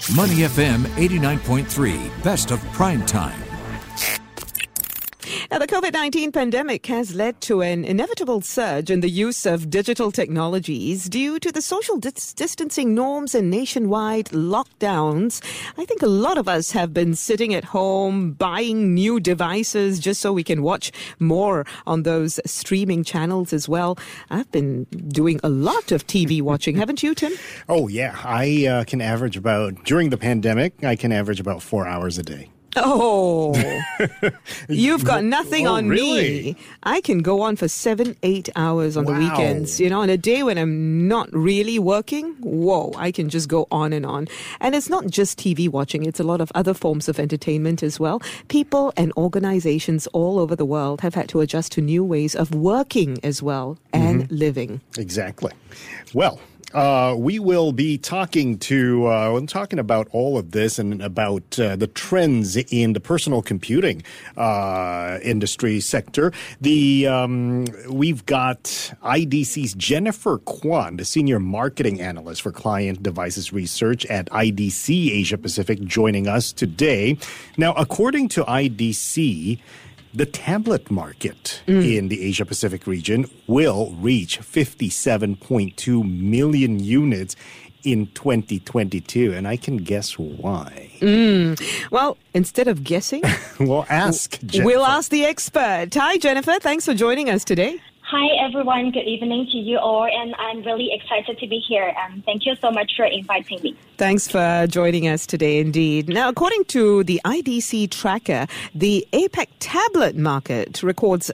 Money FM 89.3, best of prime time. Now, the COVID-19 pandemic has led to an inevitable surge in the use of digital technologies due to the social distancing norms and nationwide lockdowns. I think a lot of us have been sitting at home buying new devices just so we can watch more on those streaming channels as well. I've been doing a lot of TV watching, haven't you, Tim? Oh, yeah. I can average during the pandemic, I can average about 4 hours a day. Oh, you've got nothing on really? me. I can go on for 7-8 hours on the weekends. On a day when I'm not really working, I can just go on and on. And it's not just TV watching. It's a lot of other forms of entertainment as well. People and organizations all over the world have had to adjust to new ways of working as well and living. Exactly. Well, we will be talking about all of this and about the trends in the personal computing industry sector. We've got IDC's Jennifer Kwan, the senior marketing analyst for client devices research at IDC Asia Pacific, joining us today. Now, according to IDC, the tablet market in the Asia-Pacific region will reach 57.2 million units in 2022, and I can guess why. Well, instead of guessing, we'll ask Jennifer. We'll ask the expert. Hi, Jennifer. Thanks for joining us today. Hi, everyone. Good evening to you all, and I'm really excited to be here. Thank you so much for inviting me. Thanks for joining us today, indeed. Now, according to the IDC tracker, the APAC tablet market records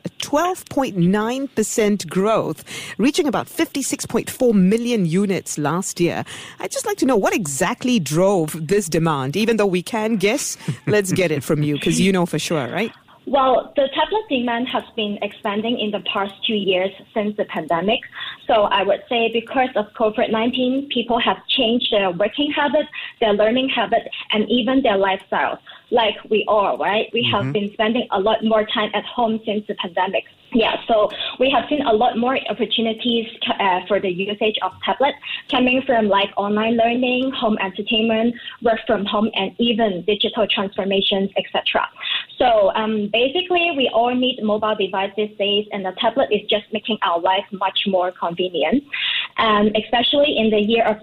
12.9% growth, reaching about 56.4 million units last year. I'd just like to know what exactly drove this demand. Even though we can guess, let's get it from you, because you know for sure, right? Well, the tablet demand has been expanding in the past 2 years since the pandemic. So I would say because of COVID-19, people have changed their working habits, their learning habits, and even their lifestyles. Like we all, right? We have been spending a lot more time at home since the pandemic. Yeah, so we have seen a lot more opportunities for the usage of tablets coming from like online learning, home entertainment, work from home, and even digital transformations, etc. So basically, we all need mobile devices these days, and the tablet is just making our life much more convenient. And especially in the year of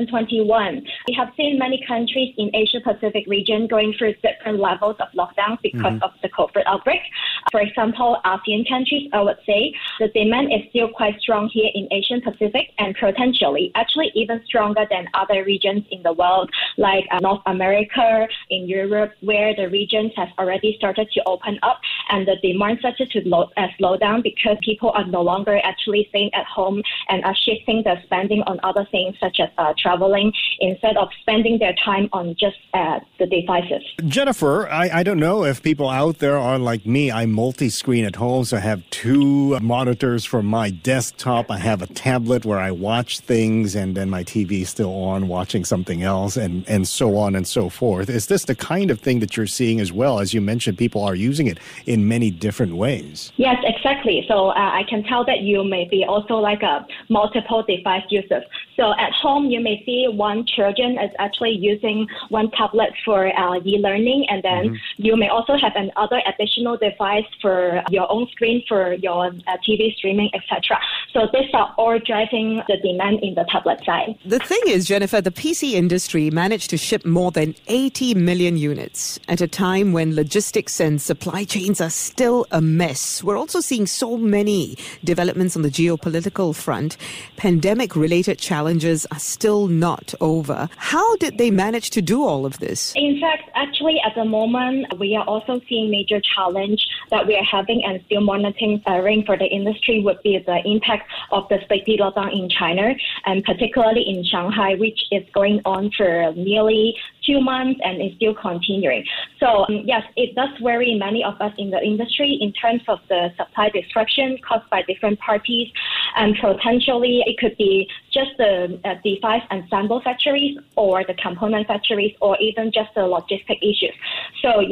2021, we have seen many countries in Asia-Pacific region going through different levels of lockdowns because of the COVID outbreak. For example, ASEAN countries, I would say, the demand is still quite strong here in Asia-Pacific and potentially actually even stronger than other regions in the world, like North America, in Europe, where the regions have already started to open up and the demand started to slow down because people are no longer actually staying at home and are shifting their spending on other things such as traveling instead of spending their time on just the devices. Jennifer, I don't know if people out there are like me. I multi-screen at home, so I have 2 monitors for my desktop. I have a tablet where I watch things, and then my TV is still on watching something else, and so on and so forth. Is this the kind of thing that you're seeing as well? As you mentioned, people are using it in many different ways. Yes, exactly. So I can tell that you may be also like a multiple device user. So at home, you may see one children is actually using one tablet for e-learning, and then you may also have another additional device for your own screen for your TV streaming, etc. So these are all driving the demand in the tablet side. The thing is, Jennifer, the PC industry managed to ship more than 80 million units at a time when logistics and supply chains are still a mess. We're also seeing so many developments on the geopolitical front. Pandemic-related challenges are still not over. How did they manage to do all of this? In fact, actually, at the moment, we are also seeing major challenge that we are having and still monitoring for the industry would be the impact of the safety lockdown in China, and particularly in Shanghai, which is going on for nearly 2 months and is still continuing. So yes, it does worry many of us in the industry in terms of the supply disruption caused by different parties, and potentially it could be just the device ensemble factories or the component factories or even just the logistic issues. So yes,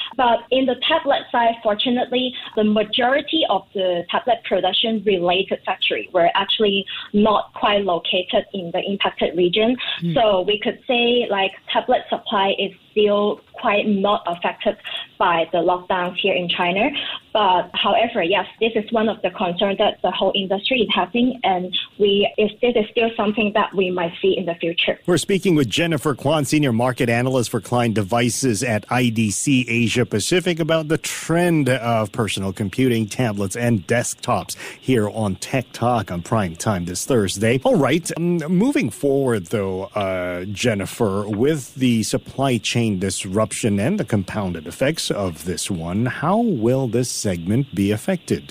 But in the tablet side, fortunately, the majority of the tablet production related factory were actually not quite located in the impacted region. So we could say like tablet supply is still quite not affected by the lockdowns here in China. But however, yes, this is one of the concerns that the whole industry is having, and this is still something that we might see in the future. We're speaking with Jennifer Kwan, Senior Market Analyst for Client Devices at IDC Asia Pacific, about the trend of personal computing, tablets, and desktops here on Tech Talk on Prime Time this Thursday. All right, moving forward, though, Jennifer, with the supply chain disruption and the compounded effects of this one, how will this segment be affected?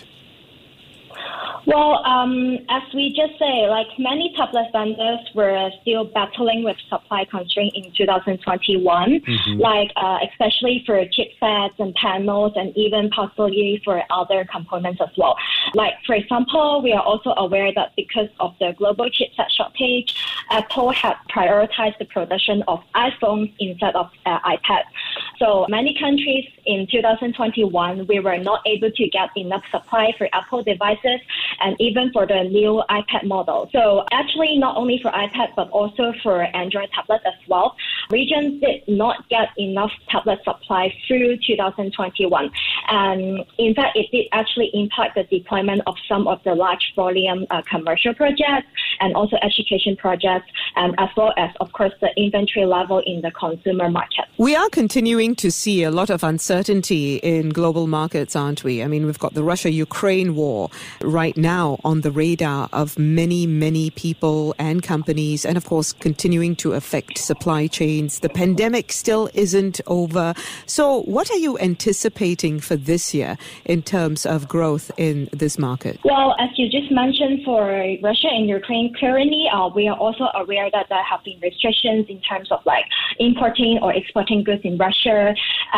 Well, as we just say, like many tablet vendors were still battling with supply constraint in 2021, like especially for chipsets and panels and even possibly for other components as well. Like, for example, we are also aware that because of the global chipset shortage, Apple had prioritized the production of iPhones instead of iPads. So many countries in 2021, we were not able to get enough supply for Apple devices and even for the new iPad model. So actually, not only for iPad, but also for Android tablets as well, regions did not get enough tablet supply through 2021. And in fact, it did actually impact the deployment of some of the large volume commercial projects and also education projects, and as well as, of course, the inventory level in the consumer market. We are continuing to see a lot of uncertainty in global markets, aren't we? I mean, we've got the Russia-Ukraine war right now on the radar of many, many people and companies, and of course, continuing to affect supply chains. The pandemic still isn't over. So what are you anticipating for this year in terms of growth in this market? Well, as you just mentioned, for Russia and Ukraine, currently we are also aware that there have been restrictions in terms of like importing or exporting goods in Russia.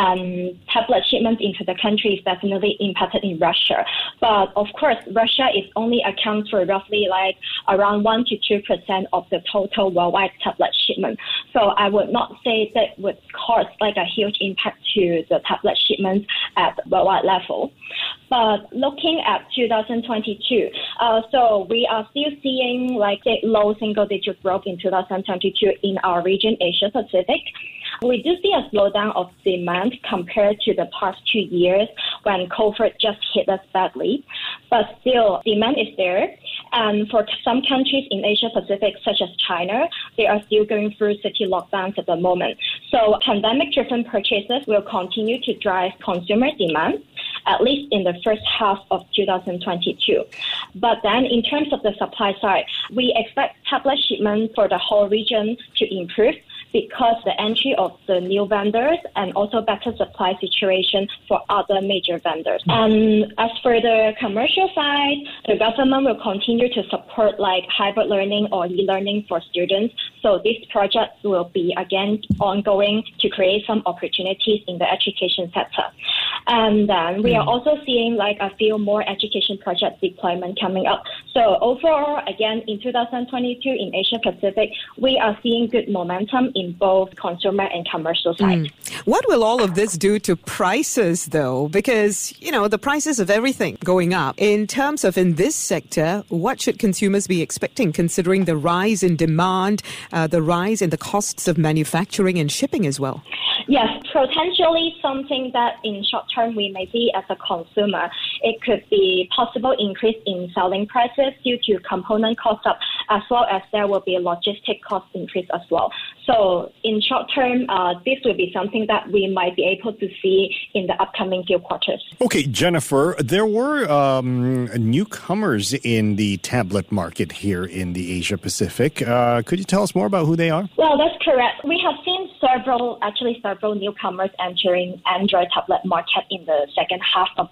Tablet shipments into the country is definitely impacted in Russia. But of course, Russia is only accounts for roughly like around 1 to 2% of the total worldwide tablet shipment. So I would not say that would cause like a huge impact to the tablet shipments at worldwide level. But looking at 2022, so we are still seeing like a low single-digit growth in 2022 in our region, Asia Pacific. We do see a slowdown of demand compared to the past 2 years when COVID just hit us badly. But still, demand is there. And for some countries in Asia Pacific, such as China, they are still going through city lockdowns at the moment. So pandemic-driven purchases will continue to drive consumer demand, at least in the first half of 2022. But then in terms of the supply side, we expect tablet shipments for the whole region to improve because the entry of the new vendors and also better supply situation for other major vendors. And as for the commercial side, the government will continue to support like hybrid learning or e-learning for students. So these projects will be again ongoing to create some opportunities in the education sector. And then we are also seeing like a few more education project deployment coming up. So overall, again, in 2022 in Asia Pacific, we are seeing good momentum in both consumer and commercial side. What will all of this do to prices, though? Because, you know, the prices of everything going up. In terms of in this sector, what should consumers be expecting considering the rise in demand, the rise in the costs of manufacturing and shipping as well? Yes, potentially something that in short term we may see as a consumer. It could be possible increase in selling prices due to component cost up, as well as there will be a logistic cost increase as well. So in short term, this will be something that we might be able to see in the upcoming few quarters. Okay, Jennifer, there were newcomers in the tablet market here in the Asia Pacific. Could you tell us more about who they are? Well, that's correct. We have seen several newcomers entering Android tablet market in the second half of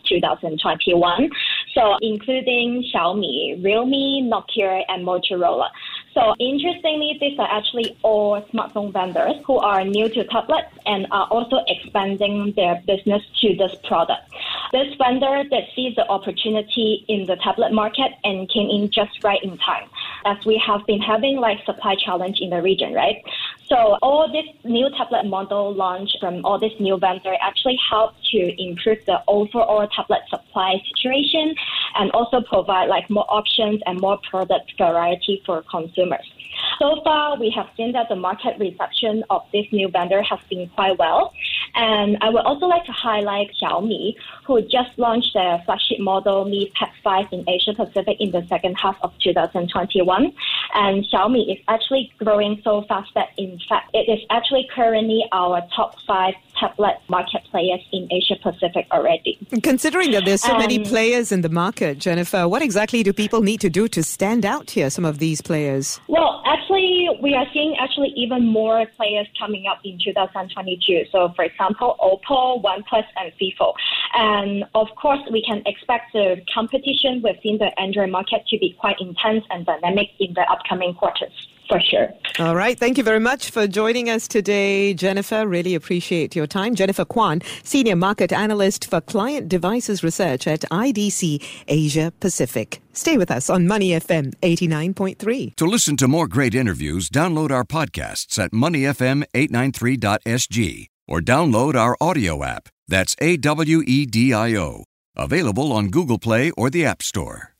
2021. So including Xiaomi, Realme, Nokia, and Motorola. So interestingly, these are actually all smartphone vendors who are new to tablets and are also expanding their business to this product. This vendor that sees the opportunity in the tablet market and came in just right in time, as we have been having like supply challenge in the region, right? So all this new tablet model launched from all this new vendor actually helped to improve the overall tablet supply situation and also provide like more options and more product variety for consumers. So far, we have seen that the market reception of this new vendor has been quite well. And I would also like to highlight Xiaomi, who just launched their flagship model Mi Pad 5 in Asia Pacific in the second half of 2021. And Xiaomi is actually growing so fast that, in fact, it is actually currently our top 5 tablet market players in Asia Pacific already. Considering that there's so many players in the market, Jennifer, what exactly do people need to do to stand out here, some of these players? Well, actually, we are seeing actually even more players coming up in 2022. So, for example, Oppo, OnePlus, and Vivo. And, of course, we can expect the competition within the Android market to be quite intense and dynamic in the upcoming quarters. For sure. All right. Thank you very much for joining us today, Jennifer. Really appreciate your time. Jennifer Kwan, Senior Market Analyst for Client Devices Research at IDC Asia Pacific. Stay with us on Money FM 89.3. To listen to more great interviews, download our podcasts at moneyfm893.sg or download our audio app. That's AWEDIO. Available on Google Play or the App Store.